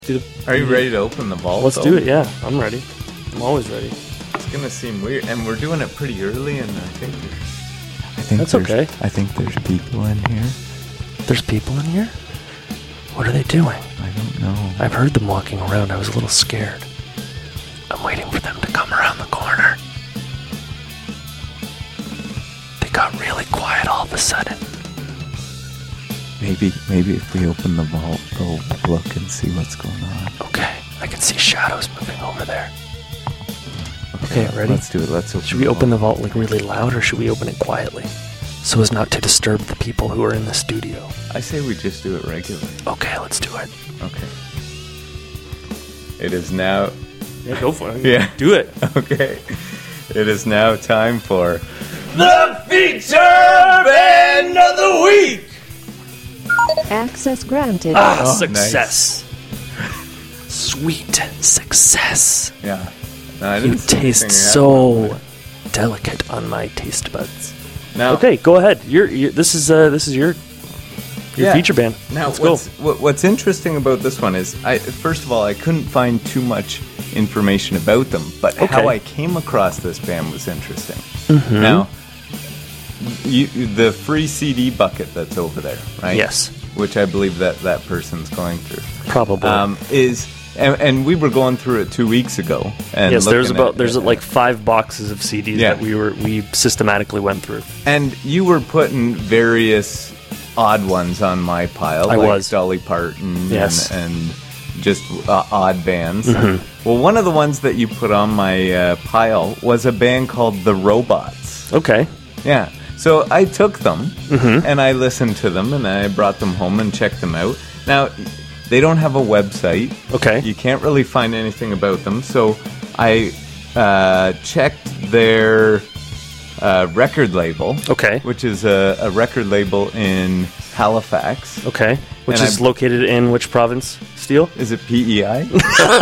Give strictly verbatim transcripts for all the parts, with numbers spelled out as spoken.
Dude, Are you ready to open the vault? Let's though? do it, yeah. I'm ready. I'm always ready. It's going to seem weird. And we're doing it pretty early, and I think there's... I think That's there's, okay. I think there's people in here. There's people in here? What are they doing? I don't know. I've heard them walking around. I was a little scared. I'm waiting for them to come around the corner. They got really quiet all of a sudden. Maybe maybe if we open the vault, they'll look and see what's going on. Okay, I can see shadows moving over there. Okay, ready? Let's do it. Let's open Should we open the vault like really loud, or should we open it quietly? So as not to disturb the people who are in the studio. I say we just do it regularly. Okay, let's do it. Okay. It is now... Yeah, go for it. Yeah. Do it. Okay. It is now time for... The Feature Band of the Week! Access granted. Ah, Oh, success. Sweet success. Yeah. No, I You didn't see taste anything so happen. delicate on my taste buds. Now, Okay, go ahead. You're, you're this is uh this is your your Yeah. feature band. Now, Let's go. what's, what, what's interesting about this one is, I first of all, I couldn't find too much information about them, but Okay. how I came across this band was interesting. Mm-hmm. Now, you, the free C D bucket that's over there, right? Yes. Which I believe that that person's going through. Probably. Um, is and, and we were going through it two weeks ago. And yes, there's looking about at- there's like five boxes of C Ds Yeah. that we were we systematically went through. And you were putting various odd ones on my pile. I like was. Dolly Parton Yes. and, and just uh, odd bands. Mm-hmm. Well, one of the ones that you put on my uh, pile was a band called The Robots. Okay. Yeah. So I took them Mm-hmm. and I listened to them and I brought them home and checked them out. Now, they don't have a website. Okay. You can't really find anything about them. So I uh, checked their uh, record label. Okay. Which is a, a record label in Halifax. Okay. Which And is I- located in which province? Steele? Is it P E I?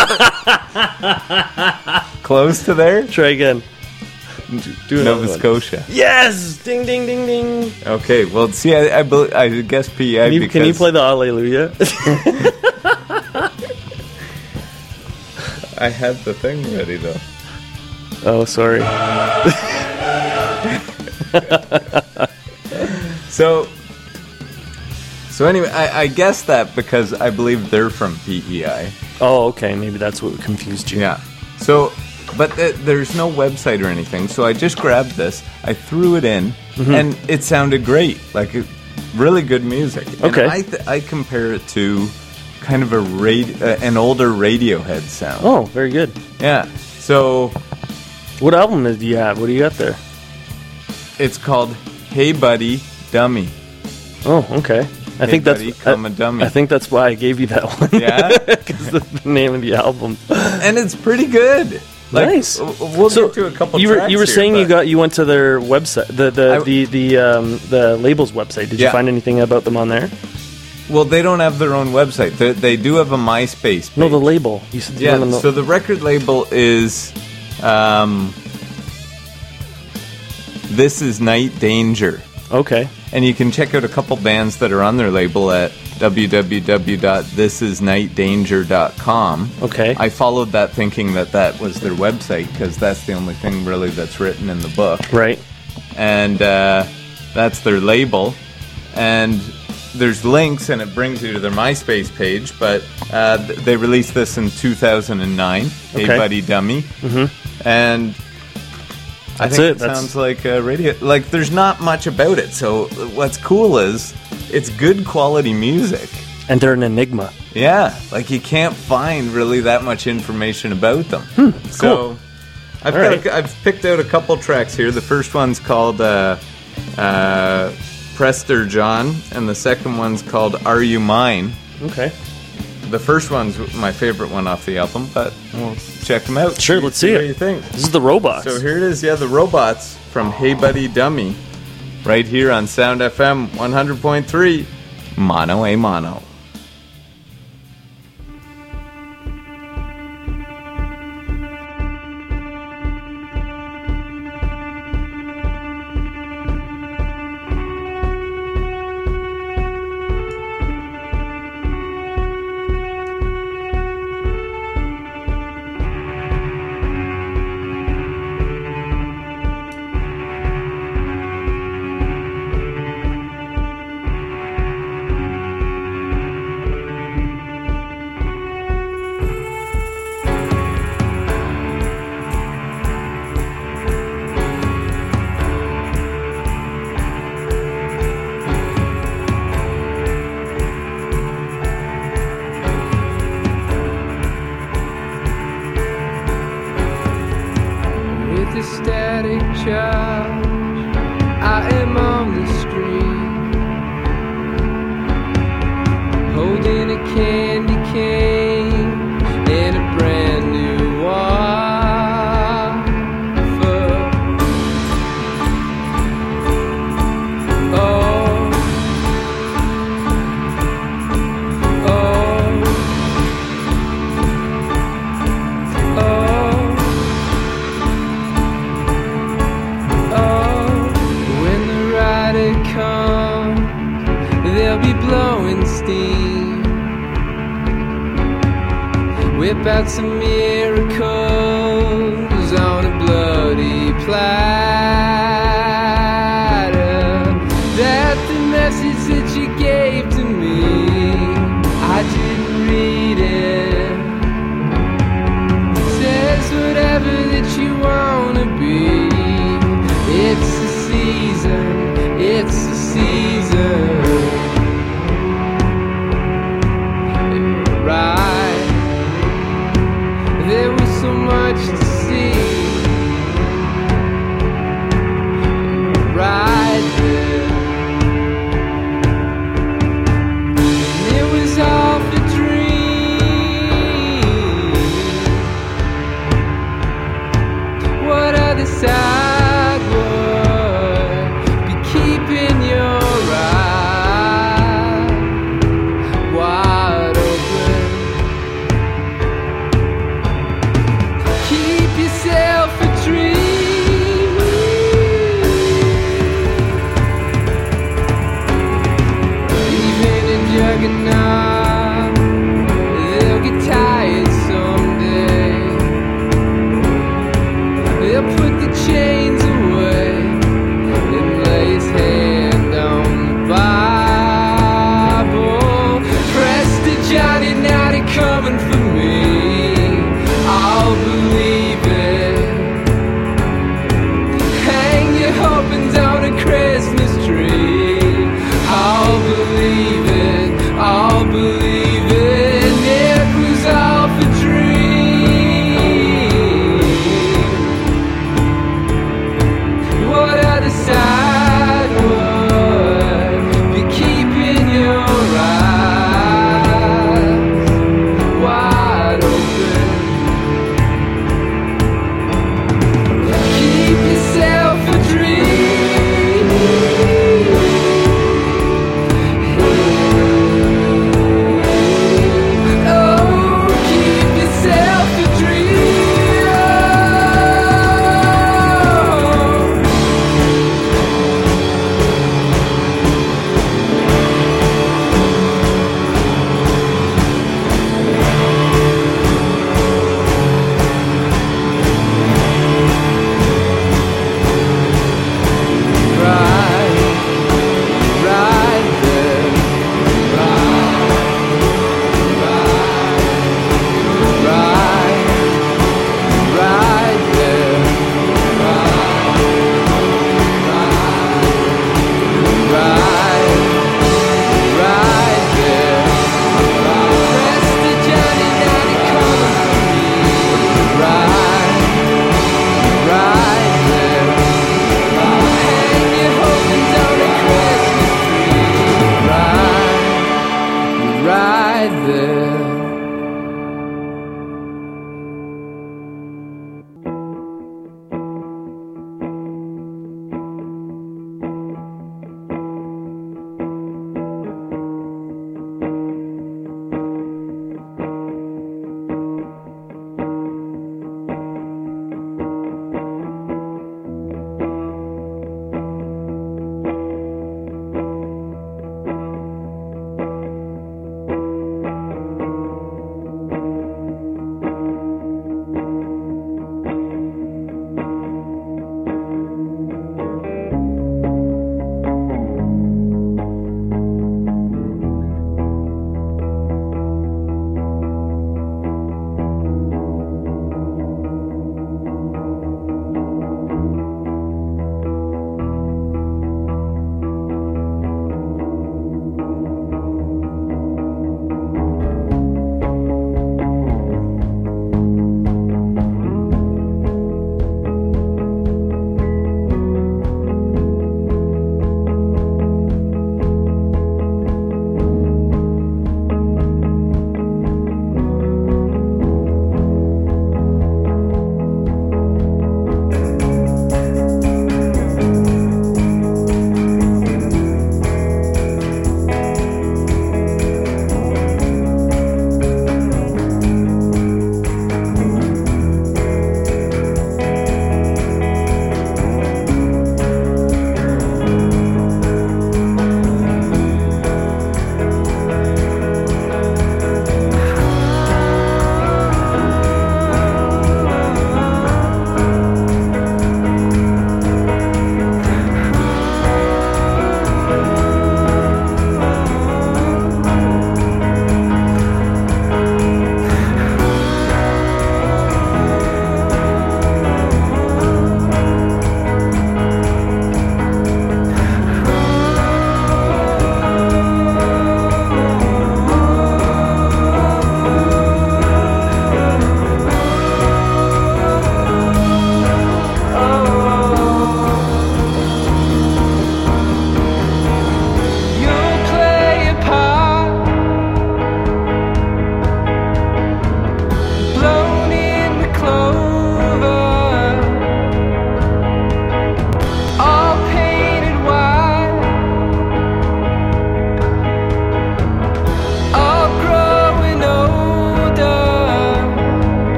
Close to there? Try again. Do another Nova one. Scotia. Yes! Ding ding ding ding. Okay, well, see, I, I, bel- I guess P E I Can you, because... can you play the Alleluia? I had the thing ready, though. Oh, sorry. So... So anyway, I, I guess that because I believe they're from P E I. Oh, okay. Maybe that's what confused you. Yeah. So, but th- there's no website or anything. So I just grabbed this, I threw it in, Mm-hmm. and it sounded great. Like, it, really good music. And Okay. I, th- I compare it to kind of a radi- uh, an older Radiohead sound. Oh, very good. Yeah. So What album do you have? What do you got there? it's called Hey Buddy Dummy. Oh, okay. I Hey think Buddy, that's Come I, a Dummy. I think that's why I gave you that one. Yeah? Because the, the name of the album. And it's pretty good. Like, Nice. w- We'll So get to a couple you were tracks you were here, saying you but- got you went to their website, the the I- the the um, the label's website. Did you Yeah. find anything about them on there? Well, they don't have their own website. They, they do have a MySpace page. No, the label. You said you Yeah, went on the- so the record label is um, This Is Night Danger. okay. And you can check out a couple bands that are on their label at w w w dot this is night danger dot com. Okay. I followed that thinking that that was their website because that's the only thing really that's written in the book. Right. And uh, that's their label. And there's links, and it brings you to their MySpace page. But uh, th- they released this in two thousand nine. Hey Okay. Buddy Dummy. Mm-hmm. And I That's think it, it, that's- sounds like a radio. Like there's not much about it. So what's cool is it's good quality music. And they're an enigma. Yeah, like you can't find really that much information about them. So I've All got right. a, I've picked out a couple tracks here. The first one's called uh, uh, Prester John, and the second one's called Are You Mine? Okay. The first one's my favorite one off the album, but we'll check them out. Sure, let's see what it. you think. This is the Robots. So here it is, yeah, the Robots from Hey Buddy Dummy, right here on Sound F M one hundred point three, Mono a Mono. static charge. I am on the street, holding a candy cane and a brand new waffle. Oh, oh, oh, oh. When the rider comes, they'll be blowing steam. Whip out some miracles.